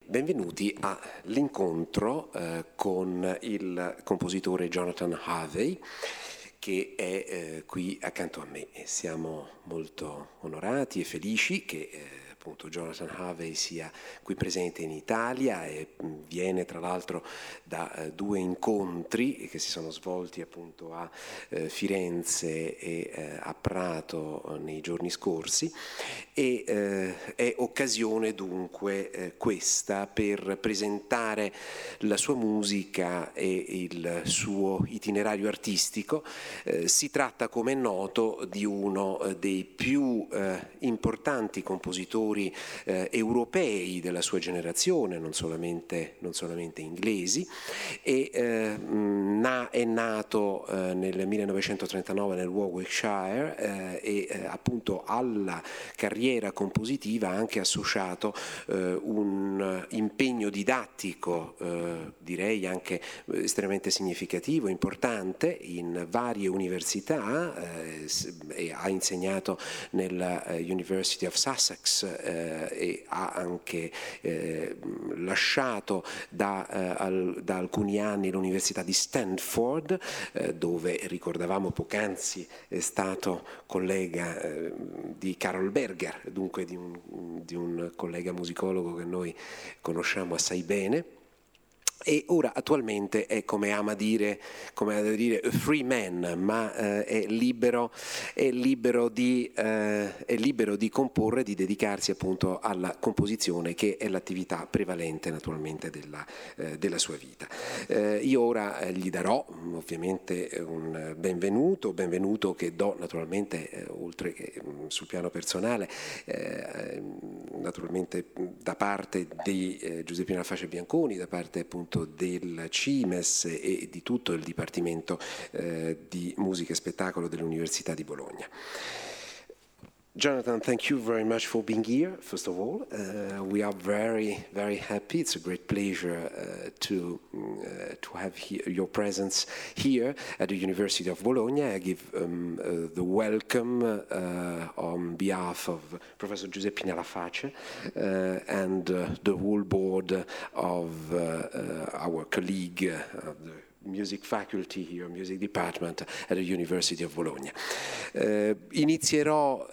Benvenuti all'incontro con il compositore Jonathan Harvey, che è qui accanto a me. Siamo molto onorati e felici che appunto Jonathan Harvey sia qui presente in Italia e viene tra l'altro da due incontri che si sono svolti appunto a Firenze e a Prato nei giorni scorsi, e è occasione dunque questa per presentare la sua musica e il suo itinerario artistico. Si tratta, come è noto, di uno dei più importanti compositori europei della sua generazione, non solamente inglesi, e è nato nel 1939 nel Warwickshire e appunto alla carriera compositiva ha anche associato un impegno didattico, direi anche estremamente significativo, importante, in varie università, e ha insegnato nella University of Sussex e ha anche lasciato da alcuni anni l'Università di Stanford, dove ricordavamo poc'anzi è stato collega di Carol Berger, dunque di un collega musicologo che noi conosciamo assai bene. E ora attualmente è, come ama dire a free man, ma è libero di comporre, di dedicarsi appunto alla composizione, che è l'attività prevalente naturalmente della sua vita. Io ora gli darò ovviamente un benvenuto che do naturalmente oltre che sul piano personale, naturalmente da parte di Giuseppina Alface Bianconi, da parte appunto del CIMES e di tutto il Dipartimento di Musica e Spettacolo dell'Università di Bologna. Jonathan, thank you very much for being here, first of all. We are very, very happy. It's a great pleasure to have your presence here at the University of Bologna. I give the welcome on behalf of Professor Giuseppina Laface and the whole board of our colleague of the Music Faculty here, Music Department at the University of Bologna. Inizierò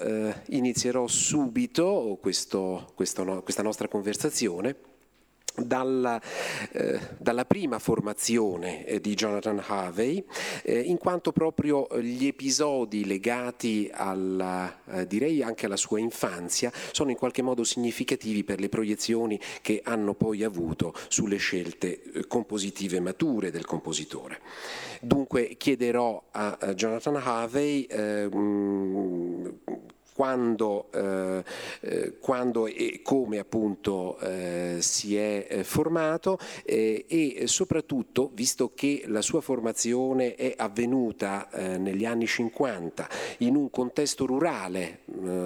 subito questa nostra conversazione dalla prima formazione di Jonathan Harvey, in quanto proprio gli episodi legati direi anche alla sua infanzia sono in qualche modo significativi per le proiezioni che hanno poi avuto sulle scelte compositive mature del compositore. Dunque chiederò a Jonathan Harvey quando e come appunto si è formato e soprattutto, visto che la sua formazione è avvenuta negli anni 50 in un contesto rurale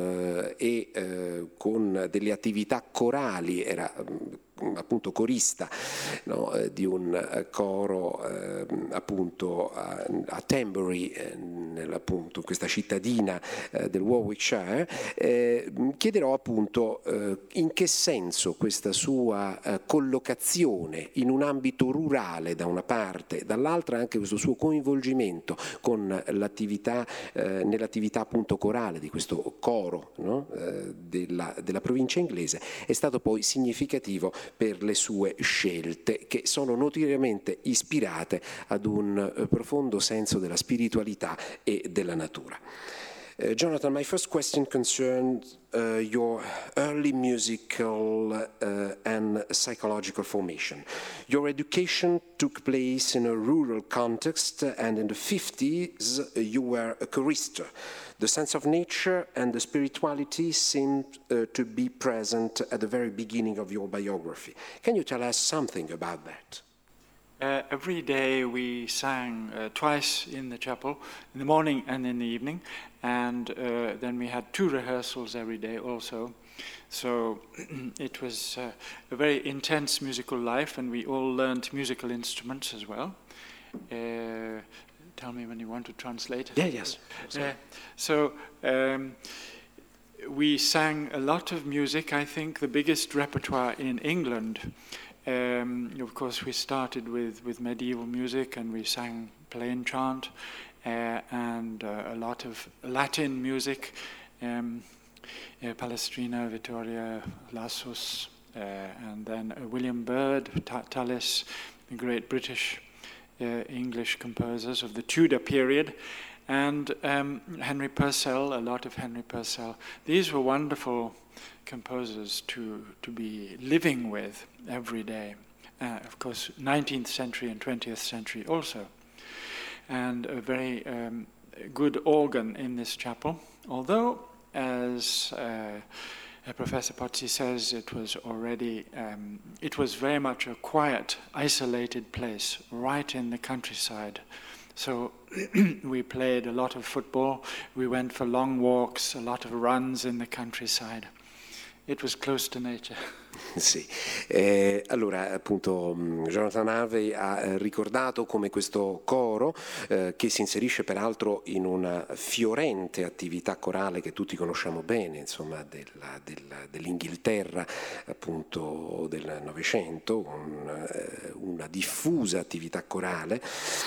e con delle attività corali, era appunto corista, no, di un coro appunto a Tambury, appunto questa cittadina del Warwickshire. Chiederò appunto in che senso questa sua collocazione in un ambito rurale da una parte, dall'altra anche questo suo coinvolgimento con l'attività nell'attività appunto corale di questo coro, no, della provincia inglese, è stato poi significativo per le sue scelte, che sono notoriamente ispirate ad un profondo senso della spiritualità e della natura. Jonathan, my first question concerns your early musical and psychological formation. Your education took place in a rural context, and in the 50s you were a chorister. The sense of nature and the spirituality seemed to be present at the very beginning of your biography. Can you tell us something about that? Every day we sang twice in the chapel, in the morning and in the evening, and then we had 2 rehearsals every day also. So it was a very intense musical life, and we all learned musical instruments as well. Tell me when you want to translate. Yeah, yes. we sang a lot of music. I think the biggest repertoire in England. Of course, we started with medieval music, and we sang plain chant and a lot of Latin music, Palestrina, Vittoria, Lassus, and then William Byrd, Tallis, the great British English composers of the Tudor period, and Henry Purcell, a lot of Henry Purcell. These were wonderful composers to be living with every day. Of course, 19th century and 20th century also. And a very good organ in this chapel, although, as Professor Pozzi says, it was already, it was very much a quiet, isolated place, right in the countryside. So we played a lot of football, we went for long walks, a lot of runs in the countryside. It was close to nature. Sì, allora appunto Jonathan Harvey ha ricordato come questo coro, che si inserisce peraltro in una fiorente attività corale che tutti conosciamo bene, insomma dell'Inghilterra appunto del Novecento, una diffusa attività corale.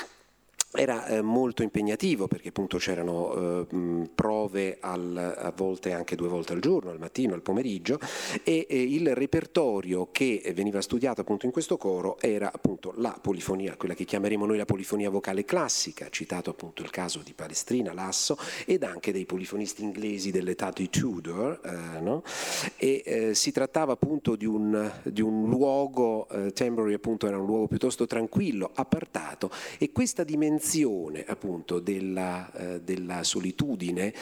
Era molto impegnativo perché appunto c'erano prove a volte anche 2 volte al giorno, al mattino, al pomeriggio, e il repertorio che veniva studiato appunto in questo coro era appunto la polifonia, quella che chiameremo noi la polifonia vocale classica, citato appunto il caso di Palestrina, Lasso, ed anche dei polifonisti inglesi dell'età di Tudor, no? E si trattava appunto di un luogo, Tambury appunto era un luogo piuttosto tranquillo, appartato, e questa dimensione appunto della solitudine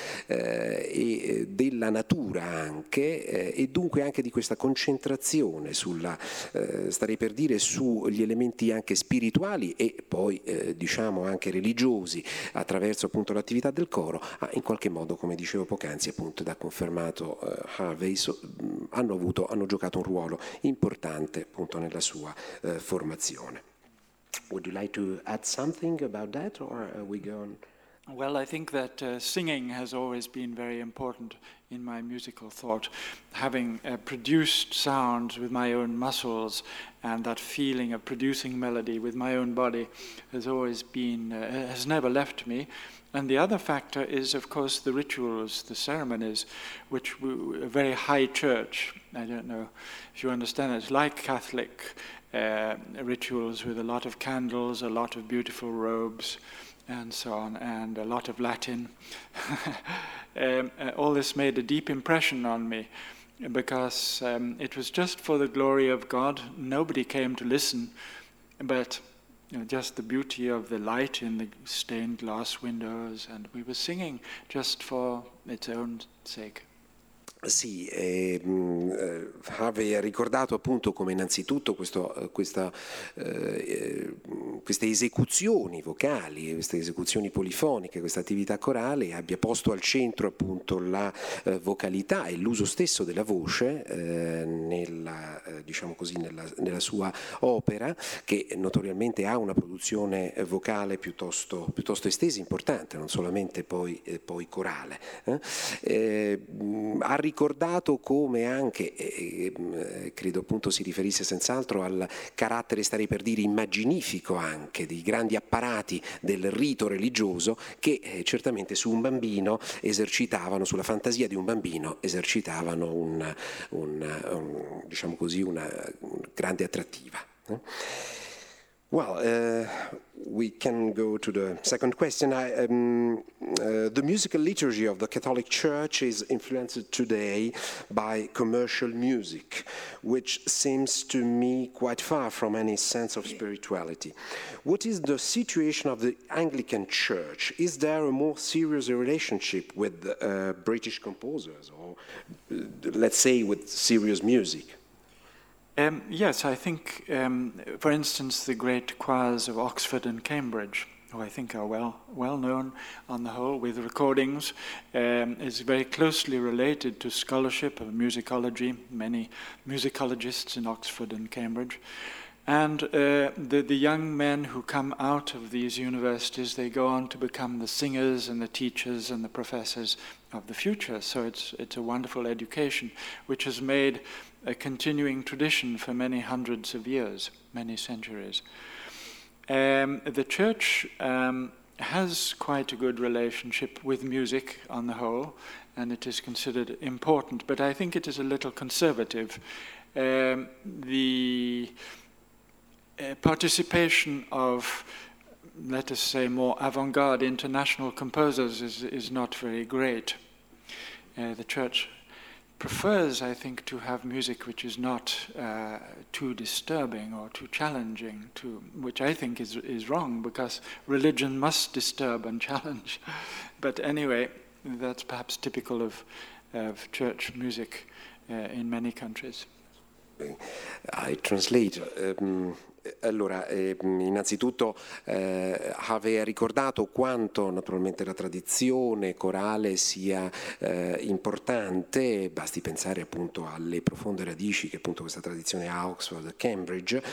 e della natura anche, e dunque anche di questa concentrazione sulla, starei per dire, sugli elementi anche spirituali e poi diciamo anche religiosi attraverso appunto l'attività del coro, in qualche modo, come dicevo poc'anzi appunto, ed ha confermato Harvey, hanno giocato un ruolo importante appunto nella sua formazione. Would you like to add something about that, or are we going? Well, I think that singing has always been very important in my musical thought. Having produced sounds with my own muscles, and that feeling of producing melody with my own body has always been, has never left me. And the other factor is, of course, the rituals, the ceremonies, which a very high church, I don't know if you understand, it's like Catholic rituals with a lot of candles, a lot of beautiful robes, and so on, and a lot of Latin. All this made a deep impression on me, because it was just for the glory of God. Nobody came to listen, but just the beauty of the light in the stained glass windows, and we were singing just for its own sake. Sì, Harvey ha ricordato appunto come innanzitutto queste esecuzioni vocali, queste esecuzioni polifoniche, questa attività corale abbia posto al centro appunto la vocalità e l'uso stesso della voce diciamo così, nella sua opera, che notoriamente ha una produzione vocale piuttosto estesa, importante, non solamente poi corale. Ha ricordato come anche, credo appunto si riferisse senz'altro al carattere, starei per dire, immaginifico anche dei grandi apparati del rito religioso che certamente su un bambino esercitavano, sulla fantasia di un bambino esercitavano diciamo così, una grande attrattiva. Well, we can go to the second question. The musical liturgy of the Catholic Church is influenced today by commercial music, which seems to me quite far from any sense of spirituality. What is the situation of the Anglican Church? Is there a more serious relationship with British composers, or let's say with serious music? Yes, I think, for instance, the great choirs of Oxford and Cambridge, who I think are well known on the whole, with recordings, is very closely related to scholarship of musicology, many musicologists in Oxford and Cambridge. And the young men who come out of these universities, they go on to become the singers and the teachers and the professors of the future. So it's a wonderful education, which has made a continuing tradition for many hundreds of years, many centuries. The church has quite a good relationship with music on the whole, and it is considered important, but I think it is a little conservative. The participation of, let us say, more avant-garde international composers is not very great. The church prefers, I think, to have music which is not too disturbing or too challenging, which I think is wrong, because religion must disturb and challenge. But anyway, that's perhaps typical of church music in many countries. I translate. Allora, innanzitutto aveva ricordato quanto naturalmente la tradizione corale sia importante, basti pensare appunto alle profonde radici che appunto questa tradizione ha a Oxford e Cambridge,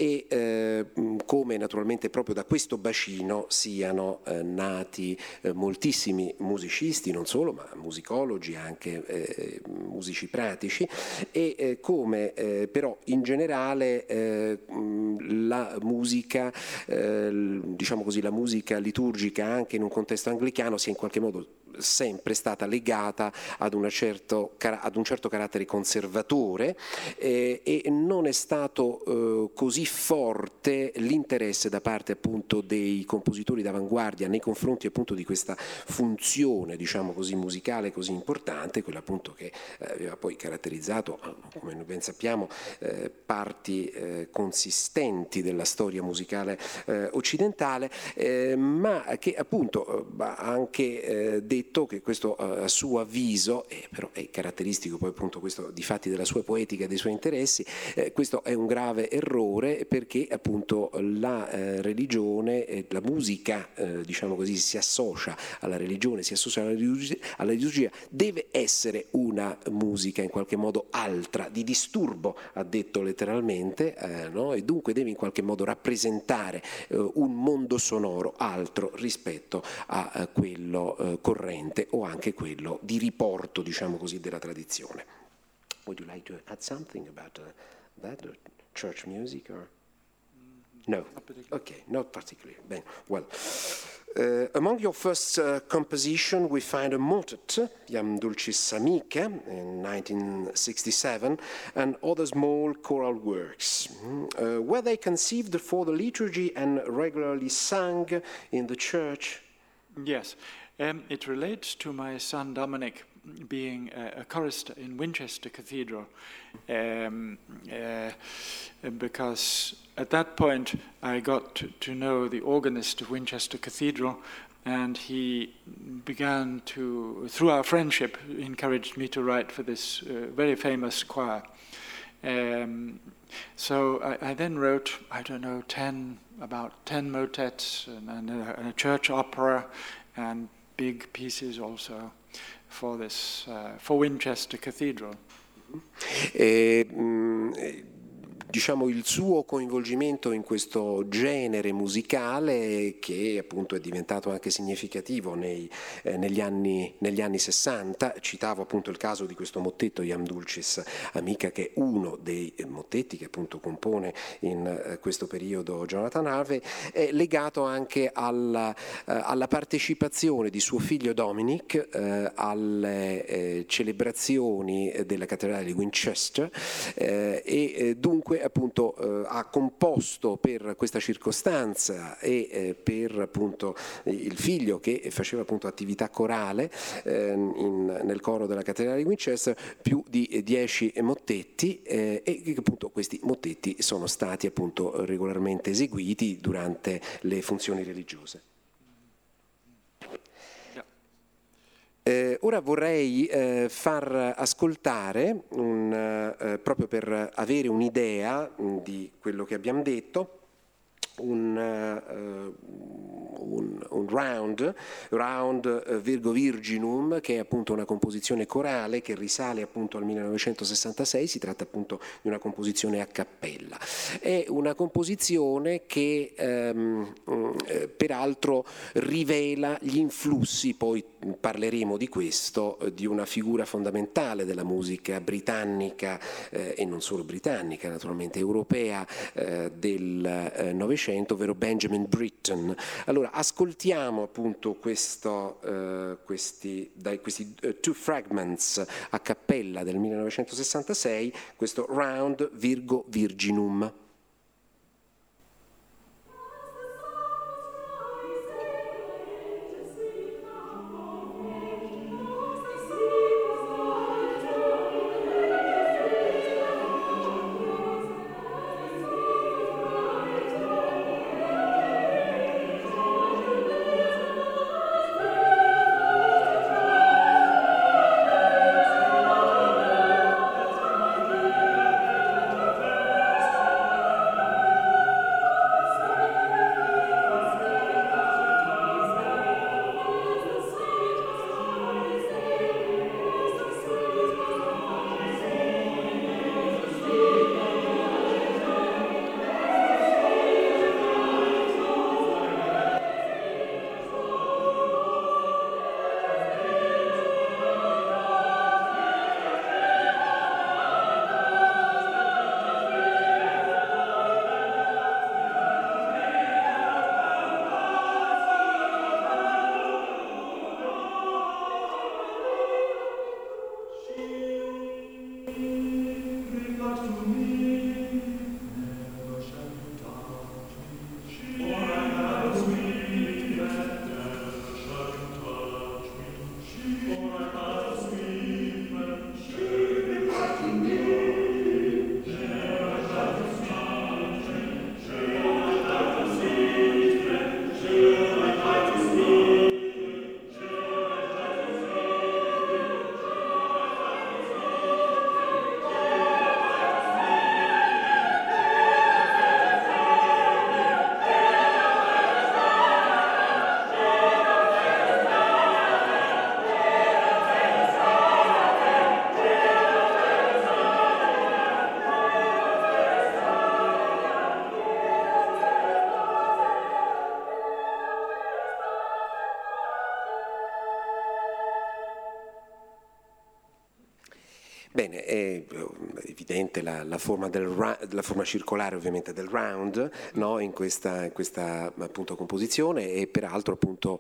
e come naturalmente proprio da questo bacino siano nati moltissimi musicisti, non solo, ma musicologi, anche musici pratici, e come però in generale la musica, diciamo così, la musica liturgica anche in un contesto anglicano sia in qualche modo sempre stata legata ad un certo carattere conservatore, e non è stato così forte l'interesse da parte appunto dei compositori d'avanguardia nei confronti appunto di questa funzione, diciamo così, musicale così importante, quella appunto che aveva poi caratterizzato, come noi ben sappiamo, parti consistenti della storia musicale occidentale, ma che appunto ha anche detto che questo a suo avviso, però è caratteristico poi appunto questo difatti della sua poetica e dei suoi interessi, questo è un grave errore, perché appunto la religione, la musica diciamo così, si associa alla religione, si associa alla liturgia, deve essere una musica in qualche modo altra, di disturbo, ha detto letteralmente, no? E dunque deve in qualche modo rappresentare un mondo sonoro altro rispetto a quello corrente o anche quello di riporto, diciamo così, della tradizione. Would you like to add something about that, church music, or? No. Okay, not particularly. Bene. Well, among your first composition, we find a motet, Iam Dulcis Amica, in 1967, and other small choral works. Were they conceived for the liturgy and regularly sung in the church? Yes. It relates to my son Dominic being a chorister in Winchester Cathedral, because at that point I got to know the organist of Winchester Cathedral, and he began to, through our friendship, encouraged me to write for this very famous choir. So I then wrote, I don't know, about 10 motets and a church opera, and big pieces also for this, for Winchester Cathedral. Diciamo il suo coinvolgimento in questo genere musicale, che appunto è diventato anche significativo negli anni 60. Citavo appunto il caso di questo mottetto Iam Dulcis Amica, che è uno dei mottetti che appunto compone in questo periodo Jonathan Harvey, è legato anche alla partecipazione di suo figlio Dominic alle celebrazioni della cattedrale di Winchester, e dunque appunto ha composto per questa circostanza e per appunto il figlio che faceva appunto attività corale nel coro della cattedrale di Winchester più di 10 mottetti, e che appunto questi mottetti sono stati appunto regolarmente eseguiti durante le funzioni religiose. Ora vorrei far ascoltare, proprio per avere un'idea di quello che abbiamo detto, un round Virgo Virginum, che è appunto una composizione corale che risale appunto al 1966. Si tratta appunto di una composizione a cappella. È una composizione che peraltro rivela gli influssi, poi parleremo di questo, di una figura fondamentale della musica britannica e non solo britannica, naturalmente europea, del Novecento, ovvero Benjamin Britten. Allora, ascoltiamo appunto questi Two Fragments a cappella del 1966, questo Round Virgo Virginum. Bene, è evidente la forma circolare ovviamente del round, no? in questa appunto composizione, e peraltro appunto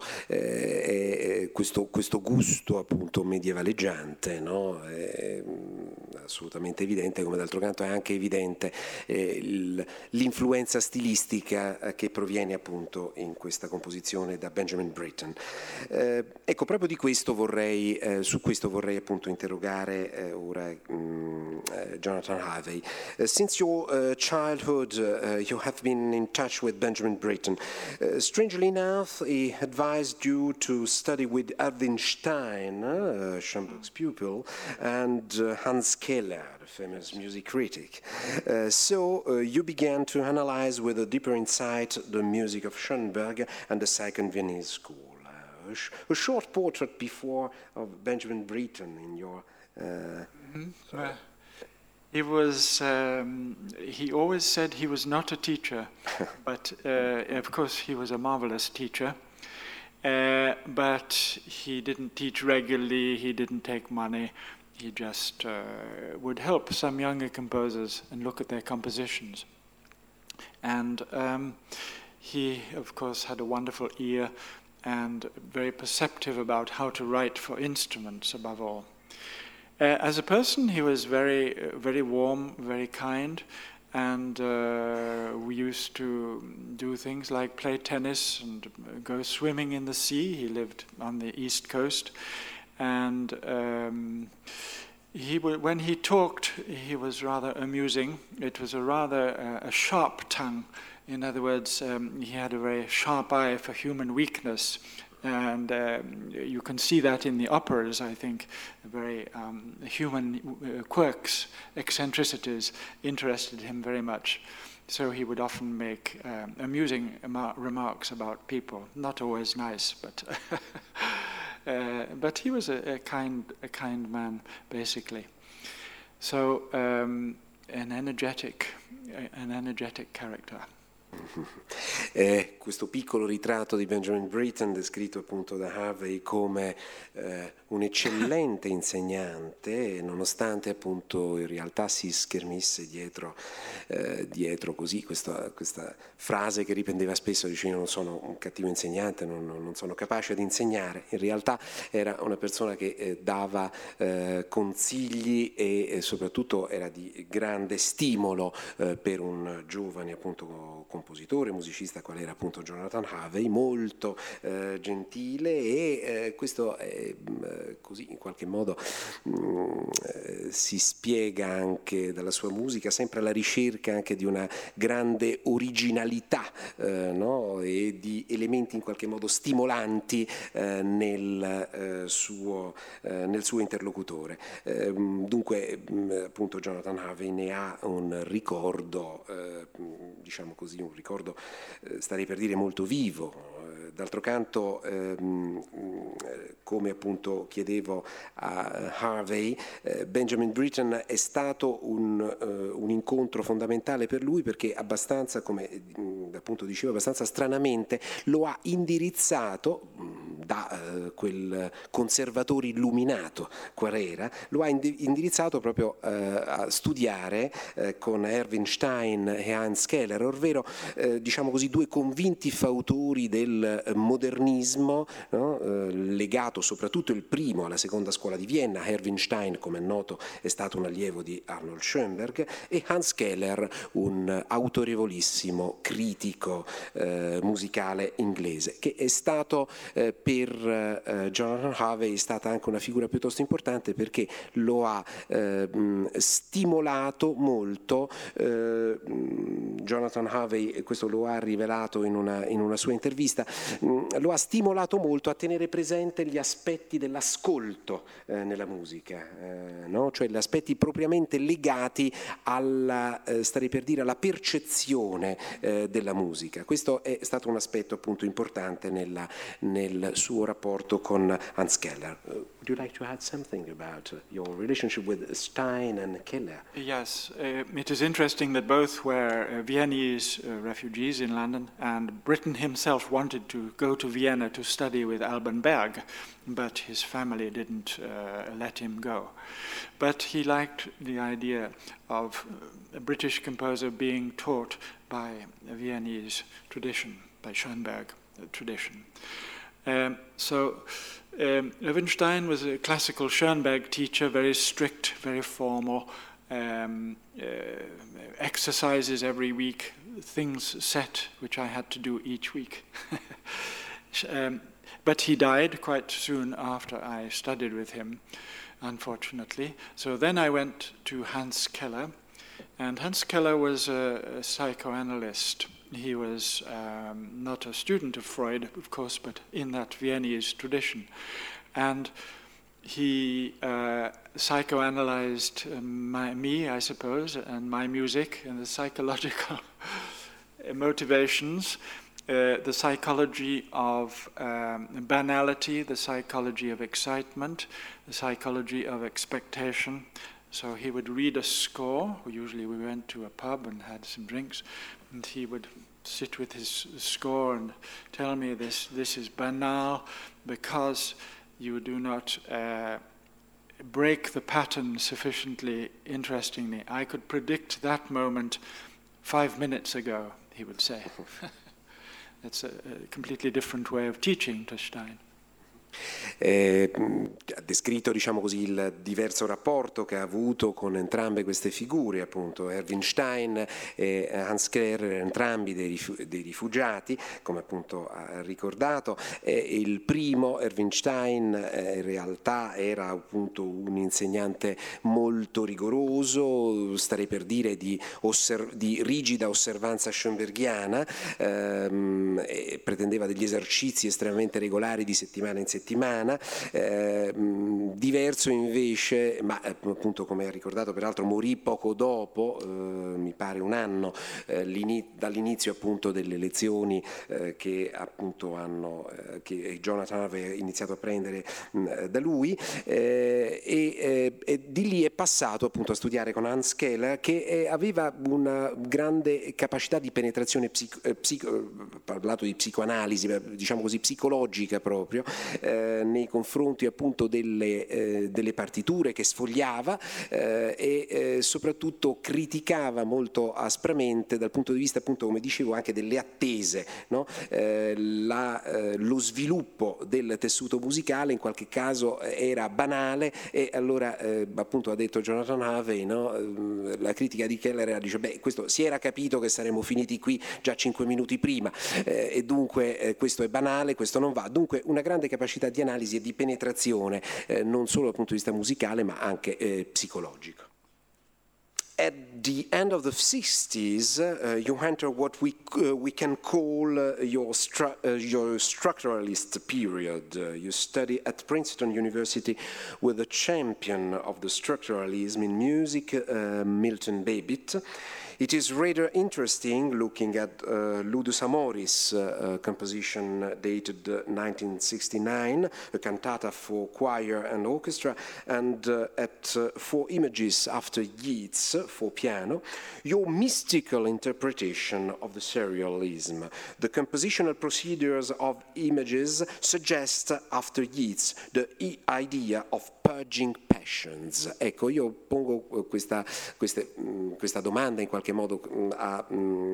questo gusto appunto medievaleggiante, no? È assolutamente evidente, come d'altro canto è anche evidente l'influenza stilistica che proviene appunto in questa composizione da Benjamin Britten. Ecco, proprio di questo su questo vorrei appunto interrogare ora Jonathan Harvey. Since your childhood, you have been in touch with Benjamin Britten. Strangely enough, he advised you to study with Erwin Stein, Schoenberg's pupil, and Hans Keller, the famous music critic. So you began to analyze with a deeper insight the music of Schoenberg and the Second Viennese School. A short portrait before of Benjamin Britten in your... He was. He always said he was not a teacher, but of course he was a marvelous teacher. But he didn't teach regularly. He didn't take money. He just would help some younger composers and look at their compositions. And he, of course, had a wonderful ear and very perceptive about how to write for instruments, above all. As a person, he was very, very warm, very kind, and we used to do things like play tennis and go swimming in the sea. He lived on the East Coast, and when he talked, he was rather amusing. It was a sharp tongue. In other words, he had a very sharp eye for human weakness, And you can see that in the operas, I think, very human quirks, eccentricities interested him very much. So he would often make amusing remarks about people, not always nice, but he was a kind man, basically. So an energetic character. Questo piccolo ritratto di Benjamin Britten, descritto appunto da Harvey come un eccellente insegnante, nonostante appunto in realtà si schermisse dietro così questa frase che riprendeva spesso, dice: io non sono un cattivo insegnante, non sono capace di insegnare. In realtà era una persona che dava consigli e soprattutto era di grande stimolo per un giovane appunto compositore, musicista qual era appunto Jonathan Harvey, molto gentile, e questo è così in qualche modo si spiega anche dalla sua musica, sempre alla ricerca anche di una grande originalità, no? E di elementi in qualche modo stimolanti nel suo interlocutore. Dunque appunto Jonathan Harvey ne ha un ricordo, diciamo così, un ricordo, starei per dire, molto vivo. D'altro canto, come appunto chiedevo a Harvey, Benjamin Britten è stato un incontro fondamentale per lui, perché abbastanza, come appunto dicevo, abbastanza stranamente lo ha indirizzato da quel conservatore illuminato qual era, lo ha indirizzato proprio a studiare con Erwin Stein e Hans Keller, ovvero diciamo così due convinti fautori del modernismo, no? Legato soprattutto il primo alla seconda scuola di Vienna. Erwin Stein, come è noto, è stato un allievo di Arnold Schoenberg, e Hans Keller, un autorevolissimo critico musicale inglese, che è stato per Jonathan Harvey è stata anche una figura piuttosto importante, perché lo ha stimolato molto. Jonathan Harvey, e questo lo ha rivelato in una sua intervista, lo ha stimolato molto a tenere presente gli aspetti dell'ascolto nella musica, no? Cioè gli aspetti propriamente legati alla, starei per dire, alla percezione della musica. Questo è stato un aspetto appunto importante nel suo rapporto con Hans Keller. Would you like to add something about your relationship with Stein and Keller? Yes, it is interesting that both were Viennese refugees in London, and Britten himself wanted to go to Vienna to study with Alban Berg, but his family didn't let him go. But he liked the idea of a British composer being taught by a Viennese tradition, by Schoenberg tradition. Erwin Stein was a classical Schoenberg teacher, very strict, very formal, exercises every week, things set which I had to do each week. But he died quite soon after I studied with him, unfortunately. So then I went to Hans Keller, and Hans Keller was a psychoanalyst. He was not a student of Freud, of course, but in that Viennese tradition. And he psychoanalyzed me, I suppose, and my music, and the psychological motivations, the psychology of banality, the psychology of excitement, the psychology of expectation. So he would read a score. Usually we went to a pub and had some drinks, and he would sit with his score and tell me this is banal because you do not break the pattern sufficiently interestingly. I could predict that moment 5 minutes ago, he would say. That's a completely different way of teaching to Stein. descritto, diciamo così, il diverso rapporto che ha avuto con entrambe queste figure, appunto Erwin Stein e Hans Keller, entrambi dei rifugiati, come appunto ha ricordato. Il primo, Erwin Stein, in realtà era appunto un insegnante molto rigoroso, starei per dire di rigida osservanza schoenbergiana, pretendeva degli esercizi estremamente regolari di settimana in settimana. Diverso invece, ma appunto come ha ricordato peraltro morì poco dopo, mi pare un anno dall'inizio appunto delle lezioni che appunto che Jonathan aveva iniziato a prendere da lui, e di lì è passato appunto a studiare con Hans Keller, che aveva una grande capacità di penetrazione parlato di psicoanalisi, diciamo così psicologica proprio, nei confronti appunto delle partiture che sfogliava, e soprattutto criticava molto aspramente dal punto di vista appunto, come dicevo, anche delle attese, no? Lo sviluppo del tessuto musicale in qualche caso era banale, e allora appunto ha detto Jonathan Harvey, no? La critica di Keller era, dice, questo si era capito che saremmo finiti qui già 5 minuti prima, e dunque questo è banale, questo non va. Dunque una grande capacità di analisi e di penetrazione, non solo dal punto di vista musicale ma anche psicologico. At the end of the 60s, you enter what we can call your structuralist period. You study at Princeton University with the champion of the structuralism in music, Milton Babbitt. It is rather interesting looking at Ludus Amoris composition dated 1969, a cantata for choir and orchestra, and at Four Images After Yeats for piano, your mystical interpretation of the serialism. The compositional procedures of images suggest, after Yeats, the idea of purging passions. Ecco, io pongo questa domanda in qualche modo a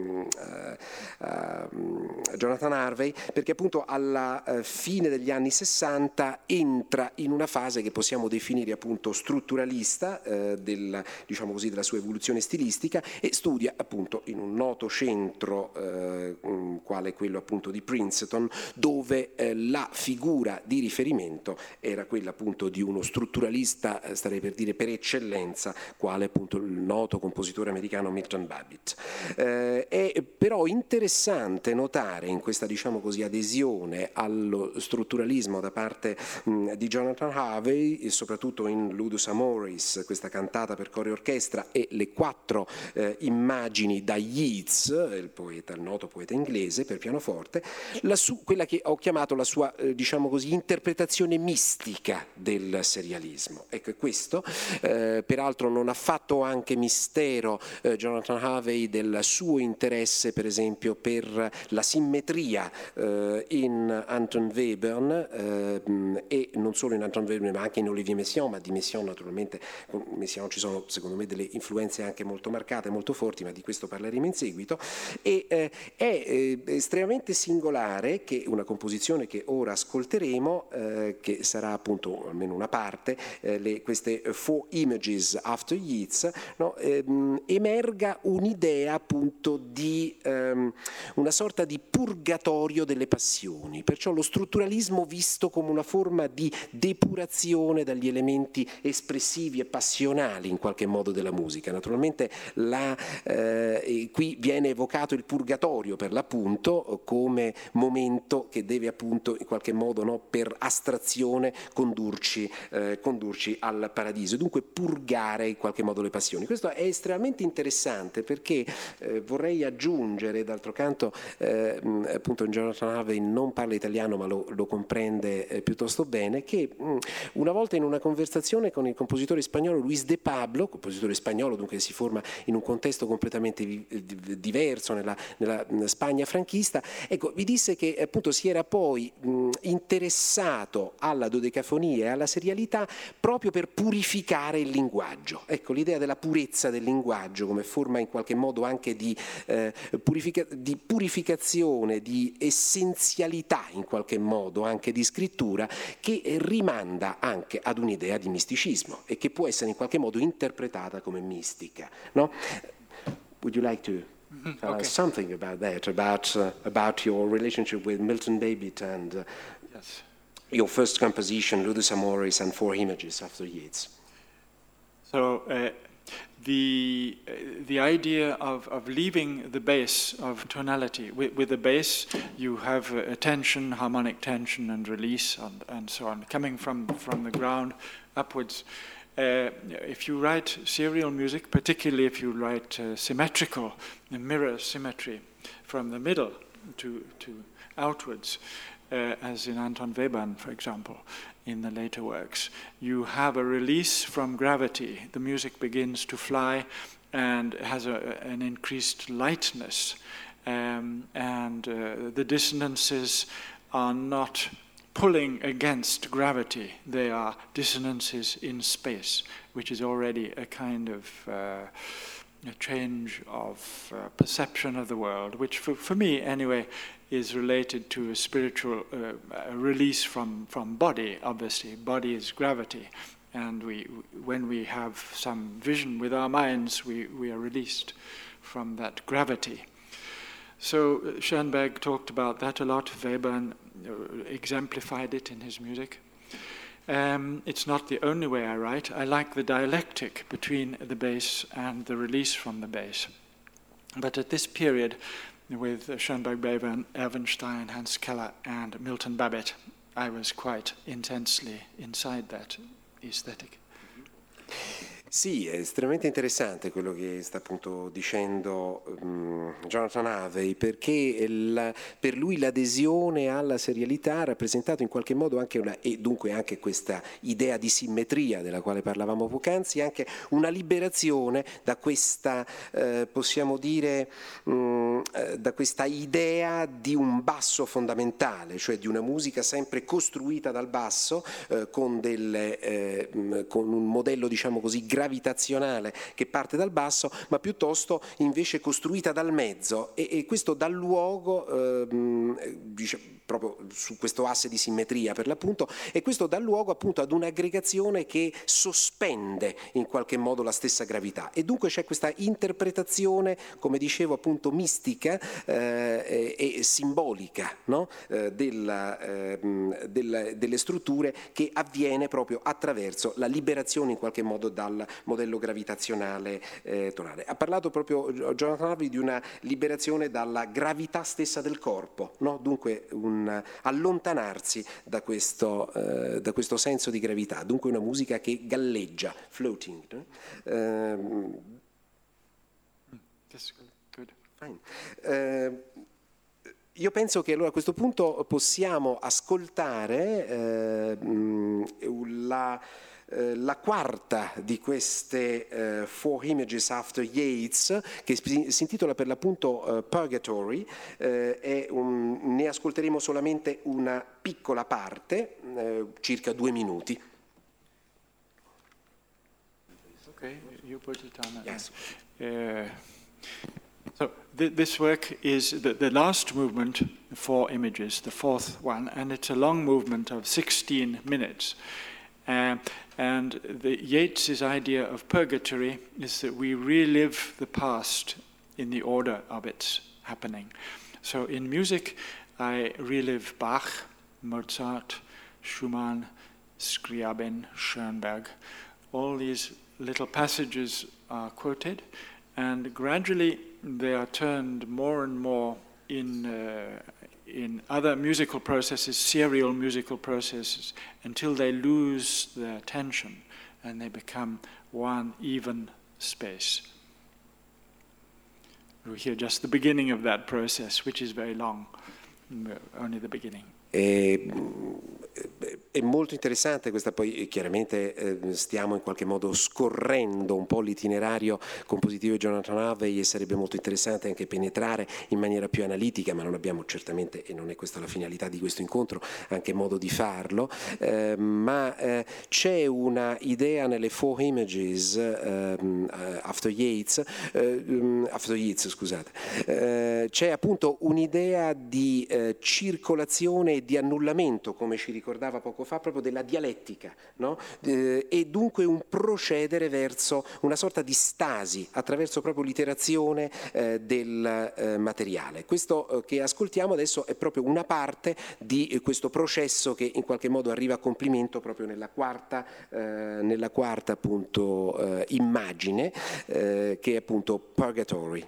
Jonathan Harvey, perché appunto alla fine degli anni 60 entra in una fase che possiamo definire appunto strutturalista, diciamo così, della sua evoluzione stilistica, e studia appunto in un noto centro quale quello appunto di Princeton, dove la figura di riferimento era quella appunto di uno strutturalista, starei per dire per eccellenza, quale appunto il noto compositore americano Milton Babbitt. È però interessante notare in questa, diciamo così, adesione allo strutturalismo da parte di Jonathan Harvey, e soprattutto in Ludus Amoris, questa cantata per coro e orchestra, e le 4 immagini da Yeats, il noto poeta inglese, per pianoforte, quella che ho chiamato la sua, diciamo così, interpretazione mistica del serialismo. Ecco, questo peraltro non ha fatto anche mistero Jonathan Harvey del suo interesse, per esempio, per la simmetria in Anton Webern, e non solo in Anton Webern ma anche in Olivier Messiaen, ma di Messiaen naturalmente, con Messiaen ci sono secondo me delle influenze anche molto marcate, molto forti, ma di questo parleremo in seguito. E è estremamente singolare che una composizione che ora ascolteremo, che sarà appunto almeno una parte, queste Four Images After Yeats, no, emerga un'idea appunto di una sorta di purgatorio delle passioni, perciò lo strutturalismo visto come una forma di depurazione dagli elementi espressivi e passionali in qualche modo della musica. Naturalmente qui viene evocato il purgatorio per l'appunto come momento che deve appunto in qualche modo, no, per astrazione condurci al paradiso, dunque purgare in qualche modo le passioni. Questo è estremamente interessante perché vorrei aggiungere, d'altro canto appunto Jonathan Harvey non parla italiano ma lo comprende piuttosto bene, che una volta in una conversazione con il compositore spagnolo Luis de Pablo, compositore spagnolo dunque si forma in un contesto completamente diverso nella Spagna franchista, ecco, vi disse che appunto si era poi interessato alla dodecafonia e alla serialità proprio per purificare il linguaggio. Ecco, l'idea della purezza del linguaggio come forma in qualche modo anche di di purificazione, di essenzialità in qualche modo anche di scrittura, che rimanda anche ad un'idea di misticismo e che può essere in qualche modo interpretata come mistica, no? Would you like to tell us something about that, about your relationship with Milton Babbitt and Yes. your first composition, Ludus Amoris and Four Images after Yeats? So the idea of leaving the bass of tonality, with the bass you have tension, harmonic tension and release and so on, coming from the ground upwards. If you write serial music, particularly if you write symmetrical, mirror symmetry from the middle to outwards, as in Anton Webern, for example, in the later works, you have a release from gravity. The music begins to fly and has an increased lightness, and the dissonances are not pulling against gravity. They are dissonances in space, which is already a kind of a change of perception of the world, which for me anyway is related to a spiritual release from body. Obviously, body is gravity, and when we have some vision with our minds, we are released from that gravity. So Schoenberg talked about that a lot. Webern exemplified it in his music. It's not the only way I write. I like the dialectic between the bass and the release from the bass. But at this period, with Schoenberg, Webern, Erwin, Hans Keller, and Milton Babbitt, I was quite intensely inside that aesthetic. Sì, è estremamente interessante quello che sta appunto dicendo Jonathan Harvey, perché per lui l'adesione alla serialità ha rappresentato in qualche modo anche e dunque anche questa idea di simmetria della quale parlavamo poc'anzi, anche una liberazione da questa, possiamo dire, da questa idea di un basso fondamentale, cioè di una musica sempre costruita dal basso, con un modello, diciamo così, gravitazionale che parte dal basso, ma piuttosto invece costruita dal mezzo, e questo dà luogo, proprio su questo asse di simmetria per l'appunto, e questo dà luogo appunto ad un'aggregazione che sospende in qualche modo la stessa gravità, e dunque c'è questa interpretazione, come dicevo appunto, mistica e simbolica, no? Delle strutture, che avviene proprio attraverso la liberazione in qualche modo dal modello gravitazionale tonale. Ha parlato proprio Jonathan Harvey di una liberazione dalla gravità stessa del corpo, no? Dunque un allontanarsi da questo senso di gravità, dunque una musica che galleggia, floating. No? That's good. Fine. Io penso che allora a questo punto possiamo ascoltare la quarta di queste Four Images After Yeats, che si intitola per l'appunto Purgatory. Ne ascolteremo solamente una piccola parte, circa 2 minuti. Okay, you put it on. Yes. So this work is the last movement, 4 images, the fourth one, and it's a long movement of 16 minutes. And Yeats's idea of purgatory is that we relive the past in the order of its happening. So in music, I relive Bach, Mozart, Schumann, Scriabin, Schoenberg. All these little passages are quoted, and gradually they are turned more and more in other musical processes, serial musical processes, until they lose their tension and they become one even space. We hear just the beginning of that process, which is very long, only the beginning. È È molto interessante questa, poi chiaramente stiamo in qualche modo scorrendo un po' l'itinerario compositivo di Jonathan Harvey e sarebbe molto interessante anche penetrare in maniera più analitica, ma non abbiamo certamente, e non è questa la finalità di questo incontro, anche modo di farlo, ma c'è una idea nelle Four Images after Yeats, scusate, c'è appunto un'idea di circolazione e di annullamento, come ci ricordava poco fa, proprio della dialettica, no? E dunque un procedere verso una sorta di stasi attraverso proprio l'iterazione del materiale. Questo che ascoltiamo adesso è proprio una parte di questo processo che in qualche modo arriva a compimento proprio nella quarta appunto immagine, che è appunto Purgatory.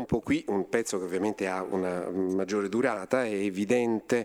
dopo. Qui un pezzo che ovviamente ha una maggiore durata, è evidente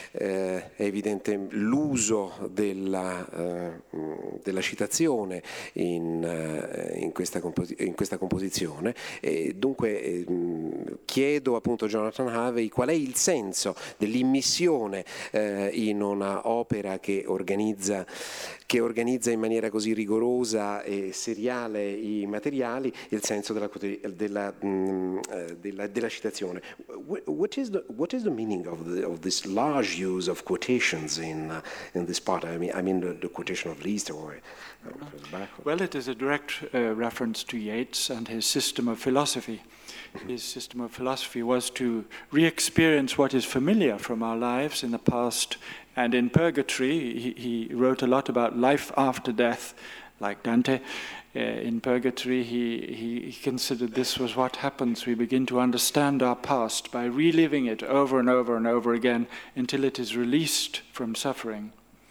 l'uso della citazione in questa composizione, e dunque chiedo appunto a Jonathan Harvey qual è il senso dell'immissione in una opera che organizza in maniera così rigorosa e seriale i materiali, il senso della citazione. What is the meaning of this large use of quotations in this part? I mean the quotation of Liszt or Well, it is a direct reference to Yeats and his system of philosophy. His system of philosophy was to re-experience what is familiar from our lives in the past. And in Purgatory, he wrote a lot about life after death, like Dante. In Purgatory, he considered this was what happens. We begin to understand our past by reliving it over and over and over again until it is released from suffering.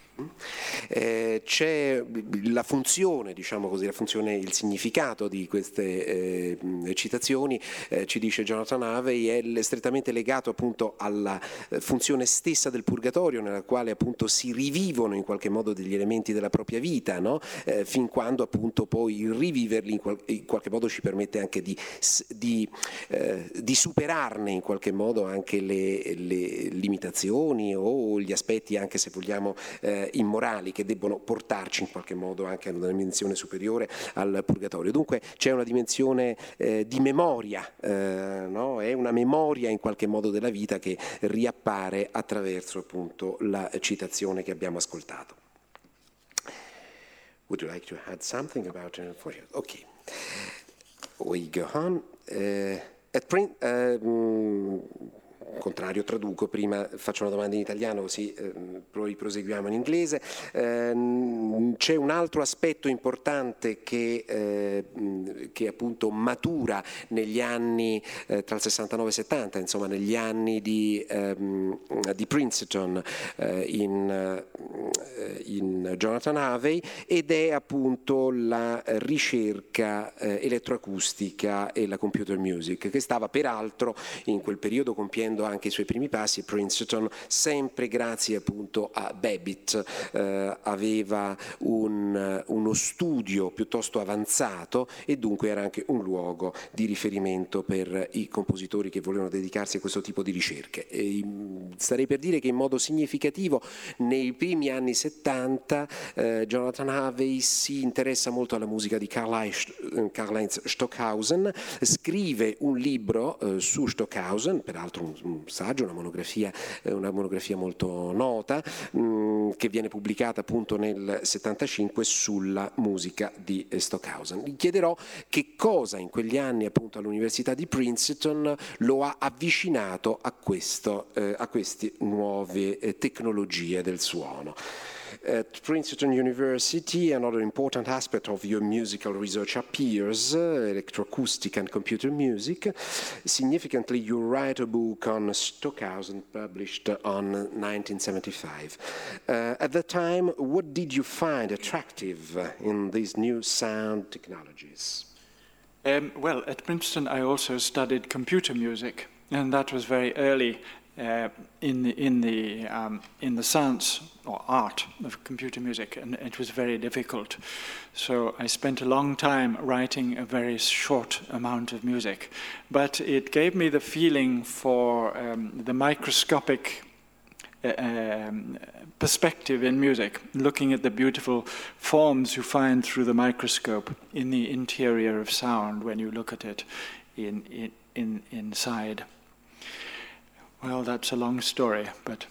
C'è la funzione, diciamo così, il significato di queste citazioni, ci dice Jonathan Harvey, è strettamente legato appunto alla funzione stessa del purgatorio, nella quale appunto si rivivono in qualche modo degli elementi della propria vita, no? Fin quando appunto poi il riviverli in qualche modo ci permette anche di superarne in qualche modo anche le limitazioni o gli aspetti, anche se vogliamo immorali, che debbono portarci in qualche modo anche ad una dimensione superiore al purgatorio. Dunque c'è una dimensione di memoria, no? È una memoria in qualche modo della vita che riappare attraverso appunto la citazione che abbiamo ascoltato. Would you like to add something about it? Okay, we go on. Contrario, traduco, prima faccio una domanda in italiano così poi proseguiamo in inglese. C'è un altro aspetto importante che appunto matura negli anni tra il 69 e il 70, insomma negli anni di Princeton in Jonathan Harvey, ed è appunto la ricerca elettroacustica e la computer music, che stava peraltro in quel periodo compiendo anche i suoi primi passi a Princeton, sempre grazie appunto a Babbitt. Aveva uno studio piuttosto avanzato e dunque era anche un luogo di riferimento per i compositori che volevano dedicarsi a questo tipo di ricerche. Starei per dire che in modo significativo nei primi anni 70 Jonathan Harvey si interessa molto alla musica di Karlheinz Stockhausen, scrive un libro su Stockhausen, peraltro un saggio, una monografia molto nota, che viene pubblicata appunto nel 75 sulla musica di Stockhausen. Gli chiederò che cosa in quegli anni appunto all'Università di Princeton lo ha avvicinato a queste nuove tecnologie del suono. At Princeton University, another important aspect of your musical research appears, electroacoustic and computer music. Significantly, you write a book on Stockhausen published on 1975. At that time, what did you find attractive in these new sound technologies? Well, at Princeton, I also studied computer music, and that was very early. In the science or art of computer music, and it was very difficult. So I spent a long time writing a very short amount of music, but it gave me the feeling for the microscopic perspective in music, looking at the beautiful forms you find through the microscope in the interior of sound when you look at it inside. Well, that's a long story, but...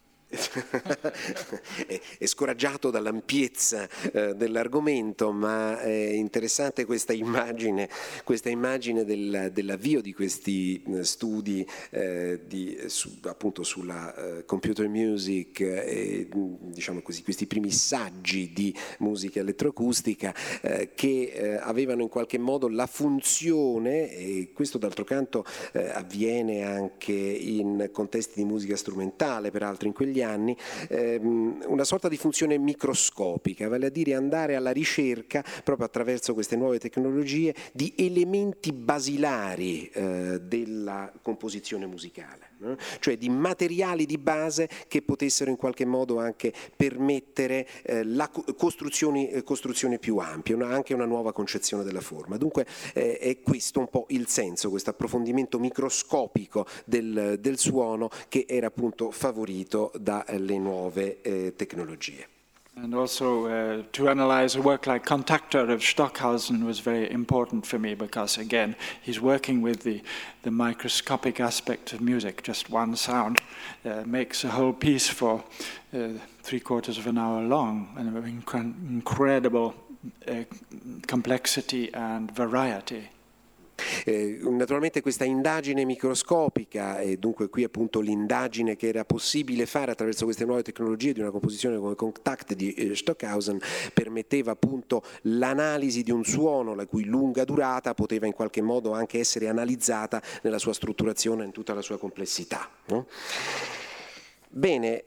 È scoraggiato dall'ampiezza dell'argomento, ma è interessante questa immagine dell'avvio di questi studi appunto sulla computer music, diciamo così, questi primi saggi di musica elettroacustica che avevano in qualche modo la funzione, e questo d'altro canto avviene anche in contesti di musica strumentale, peraltro in quegli negli anni una sorta di funzione microscopica, vale a dire andare alla ricerca, proprio attraverso queste nuove tecnologie, di elementi basilari della composizione musicale, cioè di materiali di base che potessero in qualche modo anche permettere costruzioni più ampie, anche una nuova concezione della forma. Dunque è questo un po' il senso, questo approfondimento microscopico del suono che era appunto favorito dalle nuove tecnologie. And also to analyze a work like Kontakter of Stockhausen was very important for me because, again, he's working with the microscopic aspect of music. Just one sound makes a whole piece for 3/4 of an hour long, and incredible complexity and variety. Naturalmente questa indagine microscopica, e dunque qui appunto l'indagine che era possibile fare attraverso queste nuove tecnologie di una composizione come Kontakt di Stockhausen, permetteva appunto l'analisi di un suono la cui lunga durata poteva in qualche modo anche essere analizzata nella sua strutturazione, in tutta la sua complessità, no? Bene,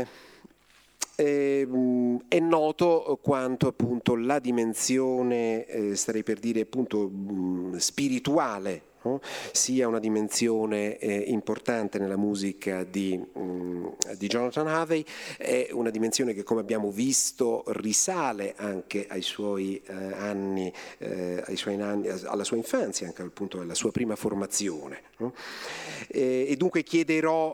è noto quanto appunto la dimensione, starei per dire appunto spirituale, sia una dimensione importante nella musica di Jonathan Harvey. È una dimensione che, come abbiamo visto, risale anche ai suoi anni, alla sua infanzia, anche appunto alla sua prima formazione, no? E dunque chiederò,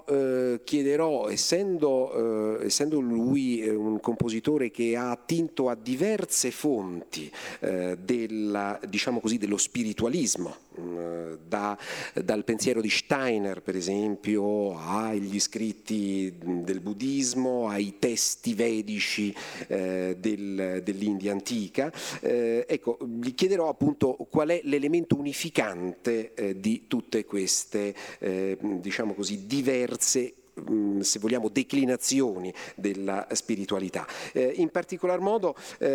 essendo lui un compositore che ha attinto a diverse fonti diciamo così, dello spiritualismo, dal pensiero di Steiner, per esempio, agli scritti del buddismo, ai testi vedici dell'India antica. Ecco, gli chiederò appunto qual è l'elemento unificante di tutte queste, diciamo così, diverse, se vogliamo, declinazioni della spiritualità. In particolar modo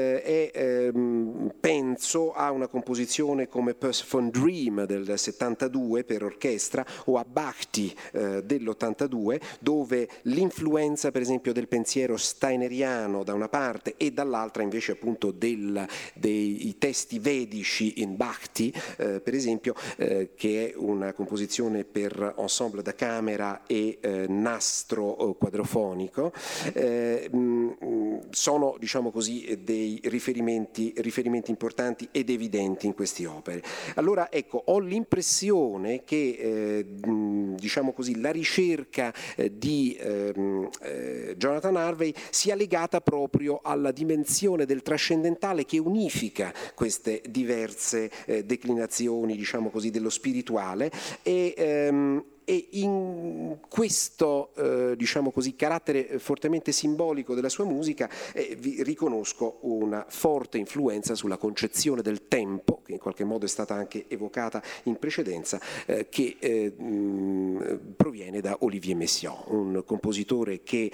penso a una composizione come Persephone Dream del 72 per orchestra, o a Bhakti dell'82, dove l'influenza per esempio del pensiero steineriano da una parte e dall'altra invece appunto dei testi vedici in Bhakti, per esempio, che è una composizione per ensemble da camera e nastro quadrofonico, sono, diciamo così, dei riferimenti importanti ed evidenti in queste opere. Allora ecco, ho l'impressione che diciamo così, la ricerca di Jonathan Harvey sia legata proprio alla dimensione del trascendentale che unifica queste diverse declinazioni, diciamo così, dello spirituale, e in questo diciamo così, carattere fortemente simbolico della sua musica vi riconosco una forte influenza sulla concezione del tempo, che in qualche modo è stata anche evocata in precedenza, che proviene da Olivier Messiaen, un compositore che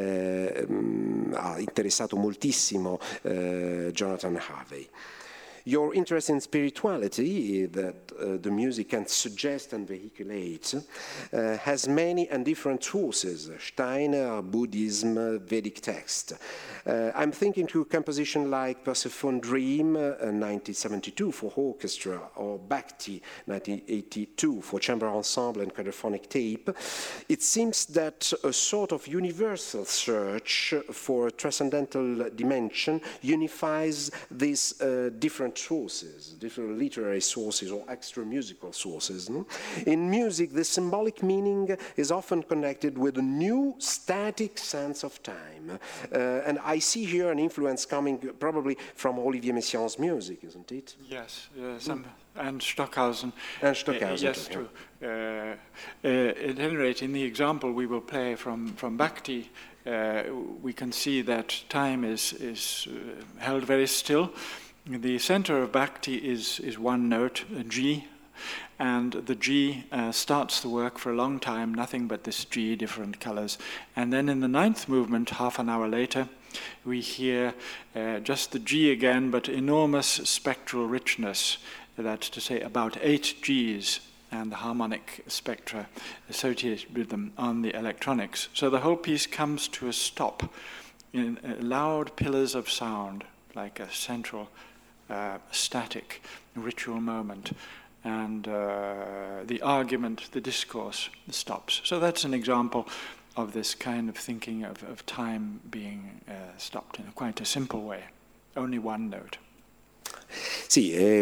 ha interessato moltissimo Jonathan Harvey. Your interest in spirituality that the music can suggest and vehiculate has many and different sources: Steiner, Buddhism, Vedic text. I'm thinking to a composition like Persephone Dream, 1972 for orchestra, or Bhakti, 1982 for chamber ensemble and quadraphonic tape. It seems that a sort of universal search for a transcendental dimension unifies these different sources, different literary sources or extra musical sources. No? In music, the symbolic meaning is often connected with a new static sense of time. And I see here an influence coming probably from Olivier Messiaen's music, isn't it? Yes, and Stockhausen. And Stockhausen. Yes, true. At any rate, in the example we will play from Bhakti, we can see that time is held very still. The center of Bhakti is one note, a G, and the G starts the work for a long time, nothing but this G, different colors. And then in the ninth movement, half an hour later, we hear just the G again, but enormous spectral richness, that's to say about 8 Gs. and the harmonic spectra associated with them on the electronics. So the whole piece comes to a stop in loud pillars of sound, like a central static ritual moment, and the argument, the discourse stops. So that's an example of this kind of thinking of time being stopped in quite a simple way, only one note. Sì, è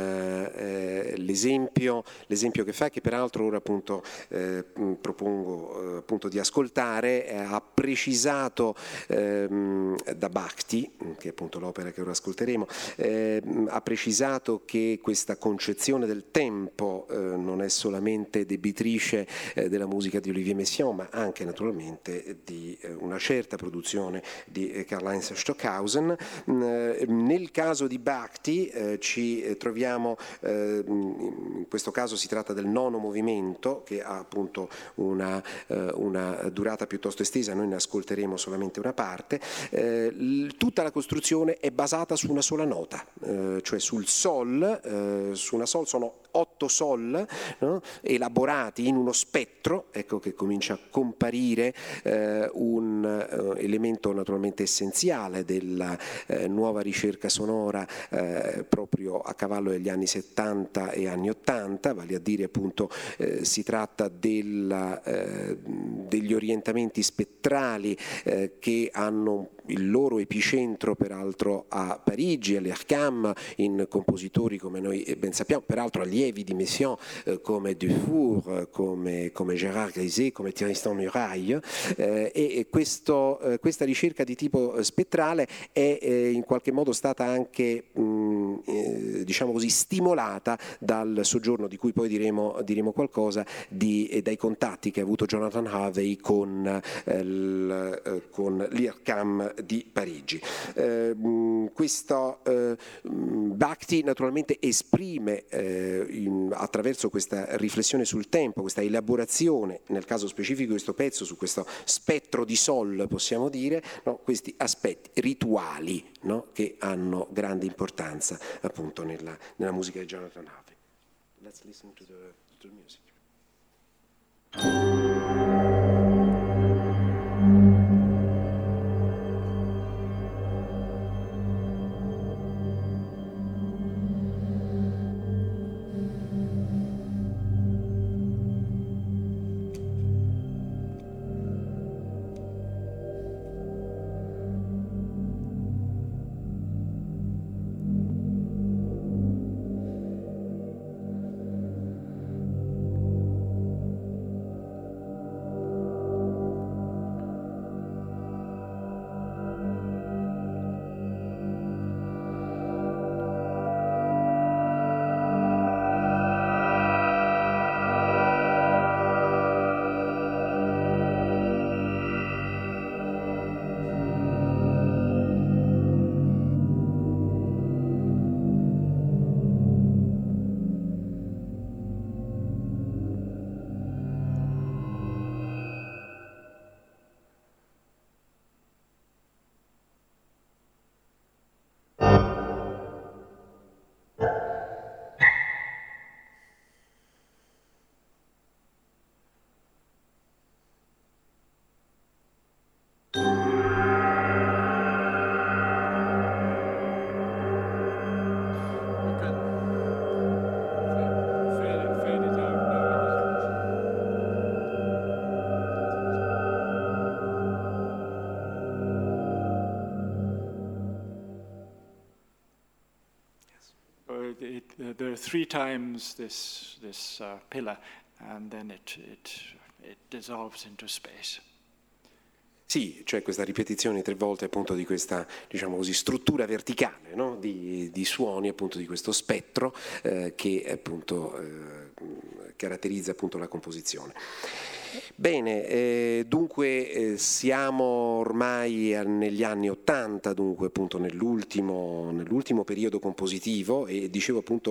l'esempio che fa, che peraltro ora appunto propongo appunto di ascoltare, ha precisato da Bhakti, che è appunto l'opera che ora ascolteremo, ha precisato che questa concezione del tempo non è solamente debitrice della musica di Olivier Messiaen, ma anche naturalmente di una certa produzione di Karlheinz Stockhausen. Nel caso di Bhakti ci troviamo, in questo caso si tratta del nono movimento, che ha appunto una durata piuttosto estesa, noi ne ascolteremo solamente una parte. Tutta la costruzione è basata su una sola nota, cioè sul sol, su una sol. Sono 8 sol, no? Elaborati in uno spettro, ecco che comincia a comparire un elemento naturalmente essenziale della nuova ricerca sonora proprio a cavallo degli anni 70 e anni 80, vale a dire appunto si tratta degli orientamenti spettrali che hanno il loro epicentro peraltro a Parigi, all'ERCAM, in compositori come noi ben sappiamo, peraltro allievi di Messiaen come Dufour, come Gérard Griset, come Tristan-Muraille, e questa ricerca di tipo spettrale è in qualche modo stata anche diciamo così stimolata dal soggiorno, di cui poi diremo qualcosa, dai contatti che ha avuto Jonathan Harvey con l'IRCAM di Parigi. Questo Bhakti naturalmente esprime attraverso questa riflessione sul tempo, questa elaborazione, nel caso specifico di questo pezzo, su questo spettro di sol, possiamo dire, no? Questi aspetti rituali, no? Che hanno grande importanza appunto nella musica di Jonathan Harvey. Let's listen to the music. There are 3 times this pillar, and then it dissolves into space. Sì, cioè questa ripetizione 3 volte appunto di questa, diciamo così, struttura verticale, no? di suoni, appunto di questo spettro che appunto caratterizza appunto la composizione. Bene, dunque siamo ormai negli anni '80, dunque appunto nell'ultimo periodo compositivo, e dicevo appunto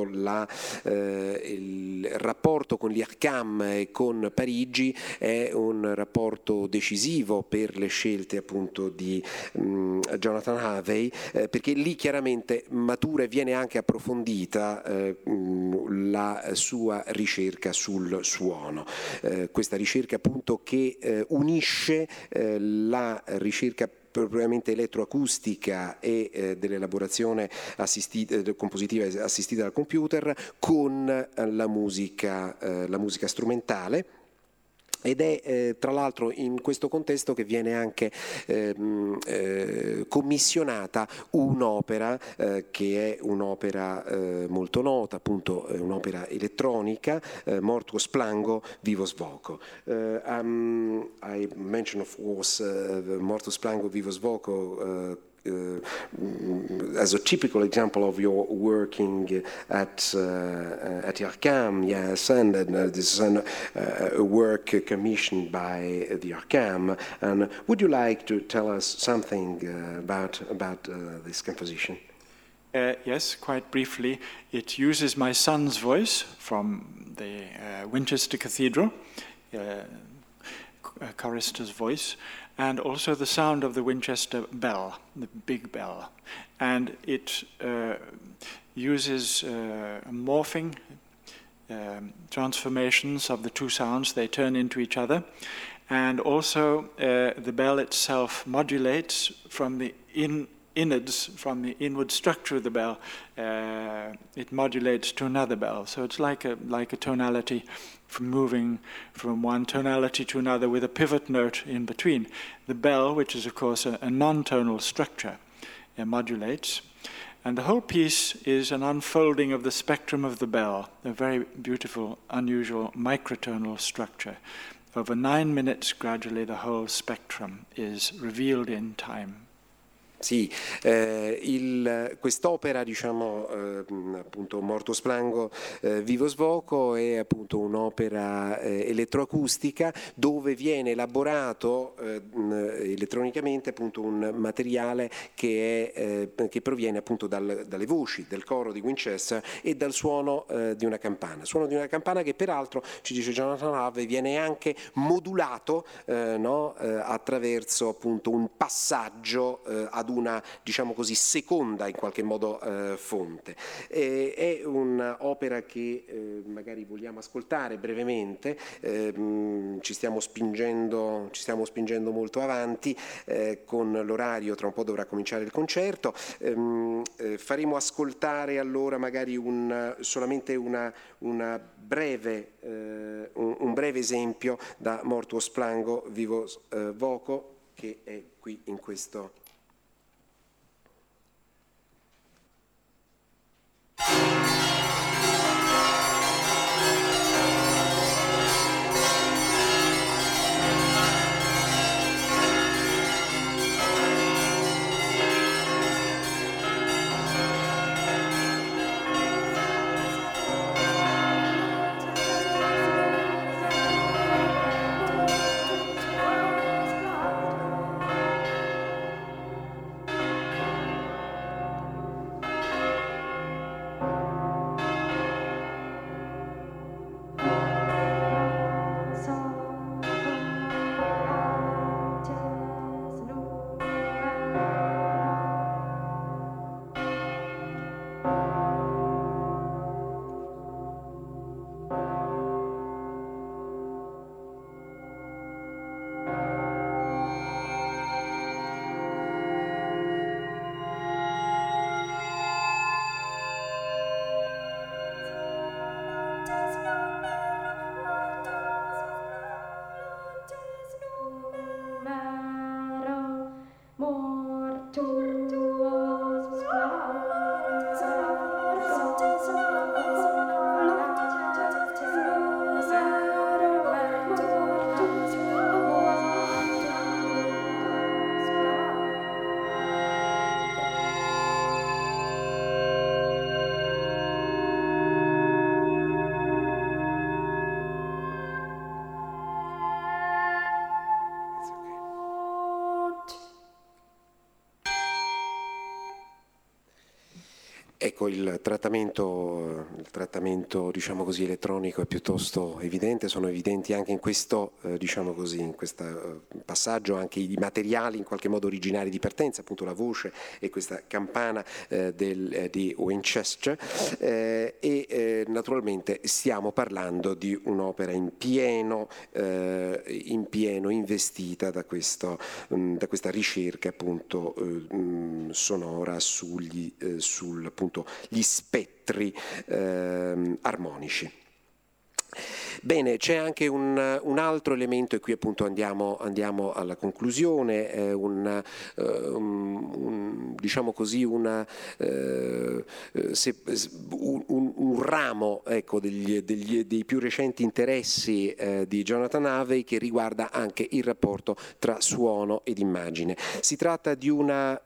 il rapporto con l'IRCAM e con Parigi è un rapporto decisivo per le scelte appunto di Jonathan Harvey, perché lì chiaramente matura e viene anche approfondita la sua ricerca sul suono. Questa ricerca appunto che unisce la ricerca propriamente elettroacustica e dell'elaborazione compositiva assistita dal computer con la musica strumentale. Ed è tra l'altro in questo contesto che viene anche commissionata un'opera che è un'opera molto nota, appunto un'opera elettronica, Mortuos Plango, Vivos Voco. I mentioned of course Mortuos Plango, Vivos Voco as a typical example of your working at IRCAM, yes, and this is a work commissioned by the IRCAM. And would you like to tell us something about this composition? Yes, quite briefly. It uses my son's voice from the Winchester Cathedral, chorister's voice, and also the sound of the Winchester bell, the big bell. And it uses morphing transformations of the two sounds. They turn into each other. And also the bell itself modulates from the innards, from the inward structure of the bell. It modulates to another bell. So it's like a tonality, from moving from one tonality to another with a pivot note in between. The bell, which is of course a non-tonal structure, modulates. And the whole piece is an unfolding of the spectrum of the bell, a very beautiful, unusual microtonal structure. Over 9 minutes, gradually the whole spectrum is revealed in time. Sì, quest'opera, diciamo, appunto Mortuos Plango, Vivos Voco, è appunto un'opera elettroacustica dove viene elaborato elettronicamente appunto un materiale che proviene appunto dalle voci del coro di Winchester e dal suono di una campana. Suono di una campana che peraltro, ci dice Jonathan Harvey, viene anche modulato attraverso appunto un passaggio ad una, diciamo così, seconda in qualche modo fonte. È un'opera che magari vogliamo ascoltare brevemente, ci stiamo spingendo molto avanti con l'orario, tra un po' dovrà cominciare il concerto. Faremo ascoltare allora magari solamente un breve esempio da Mortuos Plango, Vivos Voco, che è qui in questo. Ecco, il trattamento diciamo così elettronico è piuttosto evidente, sono evidenti anche in questo diciamo così, in questo passaggio anche i materiali in qualche modo originari di partenza, appunto la voce e questa campana di Winchester e naturalmente stiamo parlando di un'opera in pieno investita da questa ricerca appunto sonora appunto gli spettri armonici. Bene, c'è anche un altro elemento e qui appunto andiamo alla conclusione, diciamo così un ramo ecco, dei più recenti interessi di Jonathan Harvey che riguarda anche il rapporto tra suono ed immagine. Si tratta di un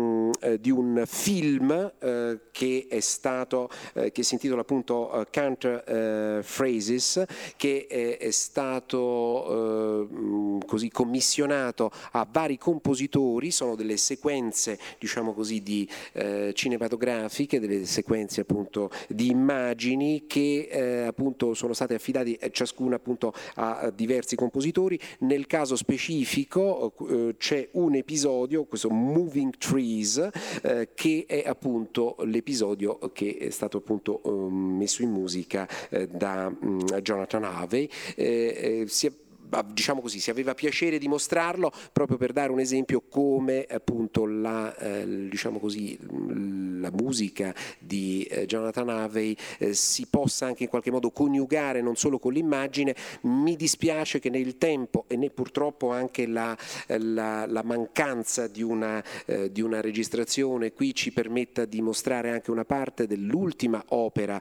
film che si intitola appunto Counter Phrases, che è stato così commissionato a vari compositori. Sono delle sequenze diciamo così cinematografiche, delle sequenze appunto di immagini che appunto sono state affidate ciascuna appunto a diversi compositori. Nel caso specifico c'è un episodio, questo Moving Trees, che è appunto l'episodio che è stato appunto messo in musica da Jonathan Harvey. Diciamo così, si aveva piacere di mostrarlo proprio per dare un esempio come appunto diciamo così, la musica di Jonathan Harvey si possa anche in qualche modo coniugare non solo con l'immagine. Mi dispiace che nel tempo e né purtroppo anche la mancanza di una registrazione qui ci permetta di mostrare anche una parte dell'ultima opera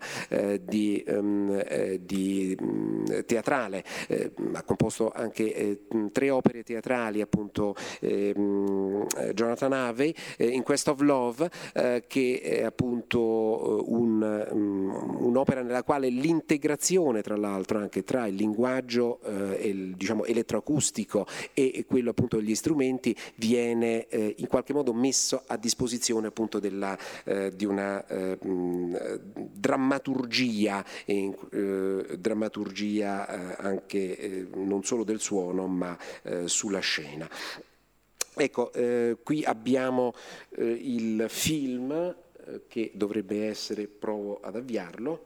teatrale. Ha composto anche 3 opere teatrali appunto Jonathan Harvey, in Quest of Love, che è appunto un'opera nella quale l'integrazione tra l'altro anche tra il linguaggio diciamo elettroacustico e quello appunto degli strumenti viene in qualche modo messo a disposizione appunto di una drammaturgia anche non solo del suono ma sulla scena. Ecco, qui abbiamo il film che dovrebbe essere, provo ad avviarlo.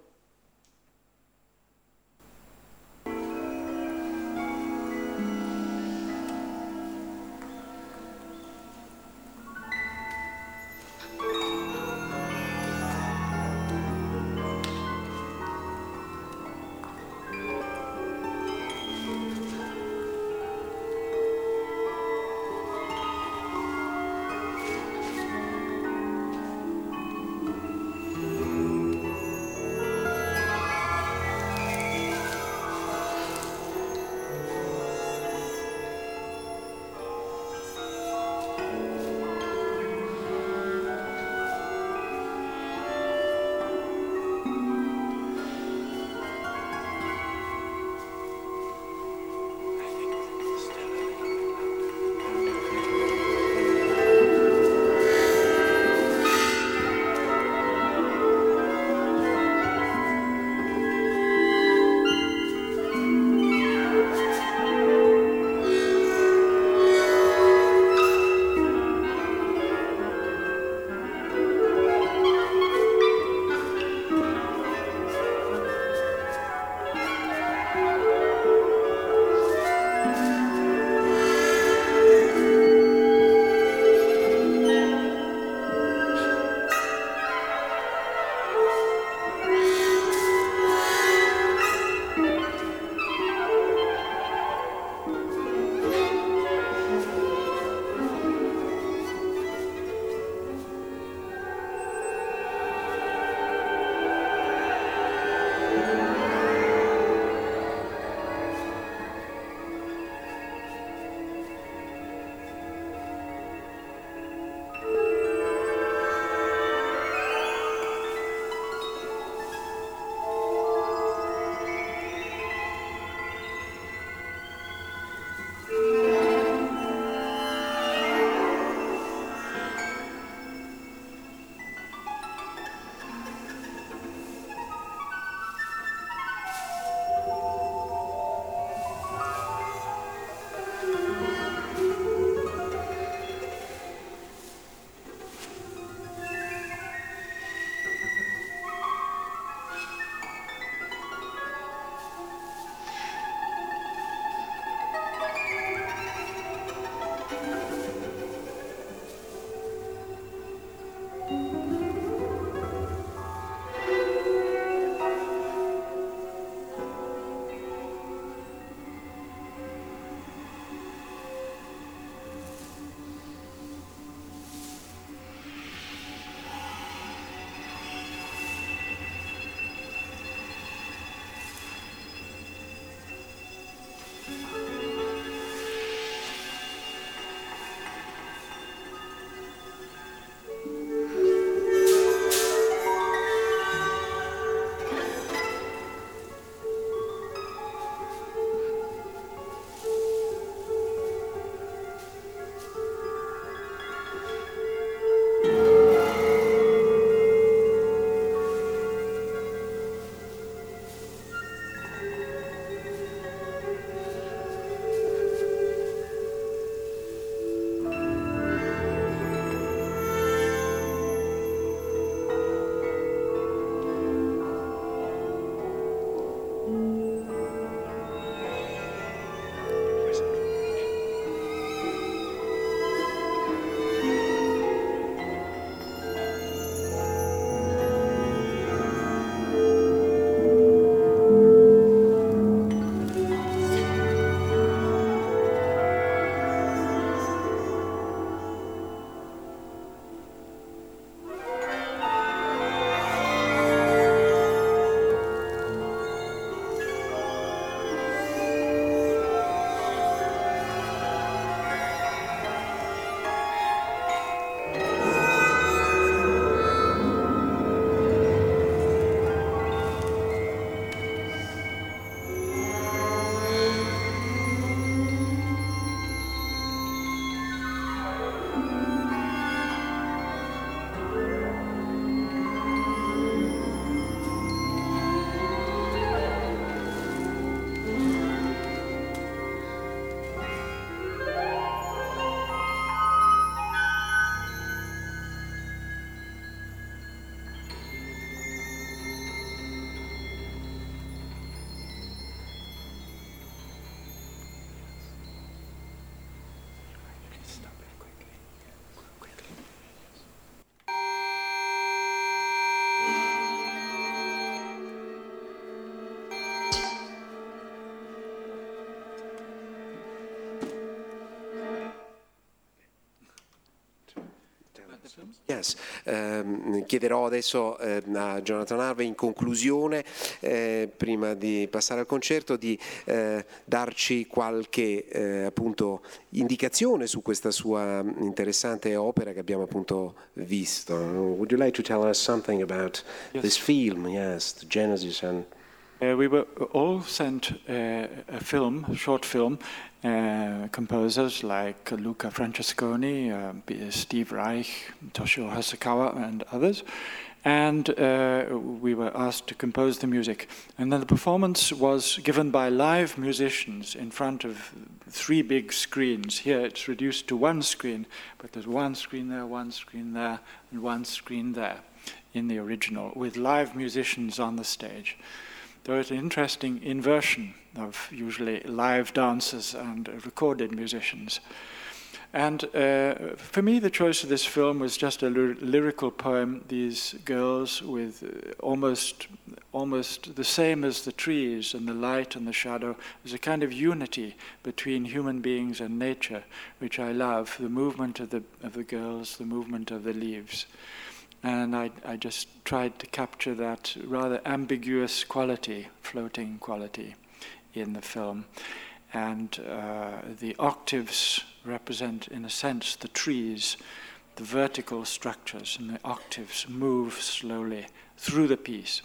Yes. Chiederò adesso a Jonathan Harvey in conclusione, prima di passare al concerto, di darci qualche appunto indicazione su questa sua interessante opera che abbiamo appunto visto. Would you like to tell us something about this film? Yes, the Genesis and... We were all sent a short film, composers like Luca Francesconi, Steve Reich, Toshio Hasakawa, and others. And we were asked to compose the music. And then the performance was given by live musicians in front of 3 big screens. Here it's reduced to 1 screen, but there's 1 screen there, 1 screen there, and 1 screen there in the original, with live musicians on the stage. There was an interesting inversion of usually live dancers and recorded musicians. And for me, the choice of this film was just a lyrical poem. These girls with almost the same as the trees and the light and the shadow. There's a kind of unity between human beings and nature, which I love. The movement of the girls, the movement of the leaves. And I just tried to capture that rather ambiguous quality, floating quality in the film. And the octaves represent, in a sense, the trees, the vertical structures, and the octaves move slowly through the piece.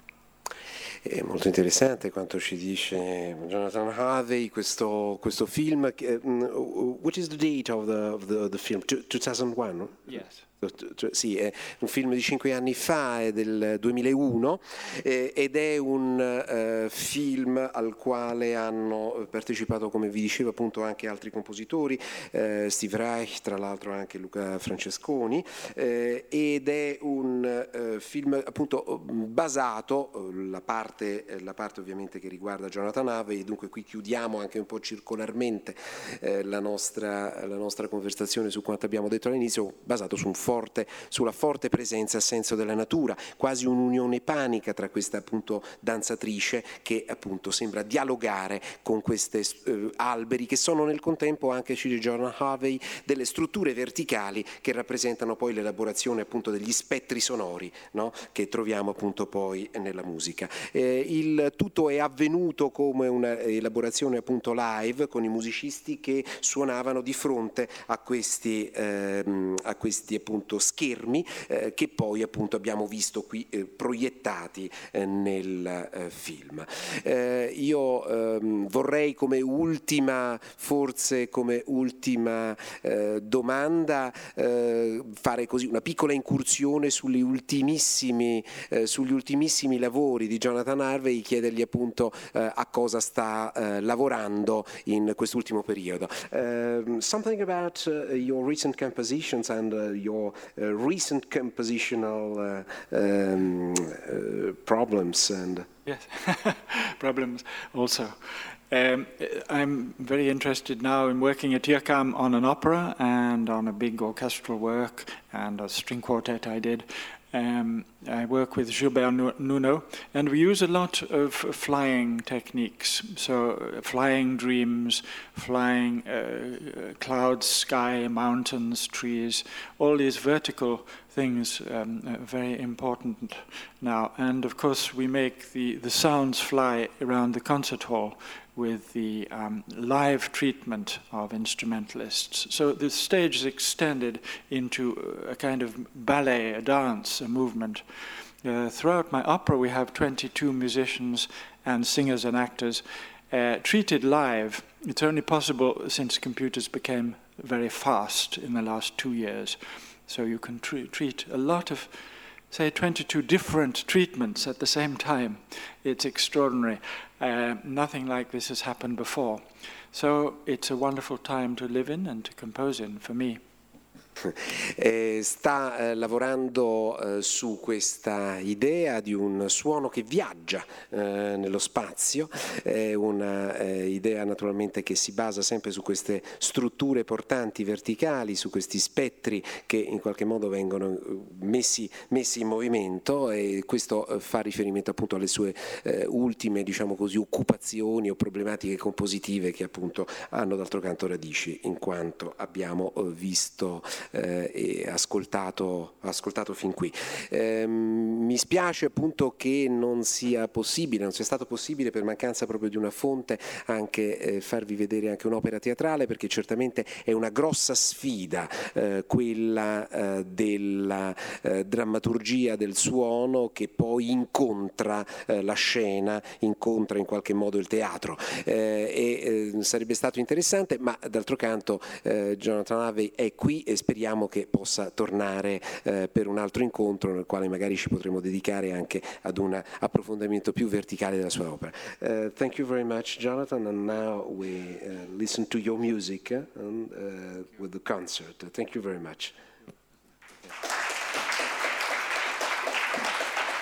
È molto interessante quanto ci dice Jonathan Harvey, questo film. What is the date of the film? 2001? Yes. Sì, è un film di 5 anni fa, è del 2001, ed è un film al quale hanno partecipato, come vi dicevo appunto, anche altri compositori, Steve Reich, tra l'altro anche Luca Francesconi, ed è un film appunto basato, la parte ovviamente che riguarda Jonathan Harvey, dunque qui chiudiamo anche un po' circolarmente la nostra conversazione su quanto abbiamo detto all'inizio, basato sulla forte presenza e senso della natura, quasi un'unione panica tra questa appunto danzatrice che appunto sembra dialogare con questi alberi che sono nel contempo anche, ci dice Jonathan Harvey, delle strutture verticali che rappresentano poi l'elaborazione appunto degli spettri sonori, no? Che troviamo appunto poi nella musica. Il tutto è avvenuto come una elaborazione appunto live con i musicisti che suonavano di fronte a questi appunto schermi che poi appunto abbiamo visto qui proiettati nel film. Io vorrei come ultima domanda fare così una piccola incursione sugli ultimissimi lavori di Jonathan Harvey, chiedergli appunto a cosa sta lavorando in quest'ultimo periodo. Something about your recent compositions and your recent compositional problems and yes, problems also. I'm very interested now in working at IRCAM on an opera and on a big orchestral work and a string quartet I did. I work with Gilbert Nuno, and we use a lot of flying techniques. So flying dreams, flying clouds, sky, mountains, trees, all these vertical things are very important now. And of course we make the sounds fly around the concert hall with the live treatment of instrumentalists. So the stage is extended into a kind of ballet, a dance, a movement. Throughout my opera we have 22 musicians and singers and actors treated live. It's only possible since computers became very fast in the last 2 years. So you can treat a lot of, say, 22 different treatments at the same time. It's extraordinary. Nothing like this has happened before. So it's a wonderful time to live in and to compose in for me. Sta lavorando su questa idea di un suono che viaggia nello spazio, è una idea naturalmente che si basa sempre su queste strutture portanti verticali, su questi spettri che in qualche modo vengono messi in movimento, e questo fa riferimento appunto alle sue ultime, diciamo così, occupazioni o problematiche compositive che appunto hanno d'altro canto radici in quanto abbiamo visto e ascoltato fin qui. Mi spiace appunto che non sia stato possibile per mancanza proprio di una fonte anche farvi vedere anche un'opera teatrale, perché certamente è una grossa sfida quella della drammaturgia del suono che poi incontra la scena, incontra in qualche modo il teatro, e sarebbe stato interessante, ma d'altro canto Jonathan Harvey è qui e speriamo che possa tornare per un altro incontro nel quale magari ci potremo dedicare anche ad un approfondimento più verticale della sua opera. Thank you very much, Jonathan, and now we listen to your music with the concert. Thank you very much.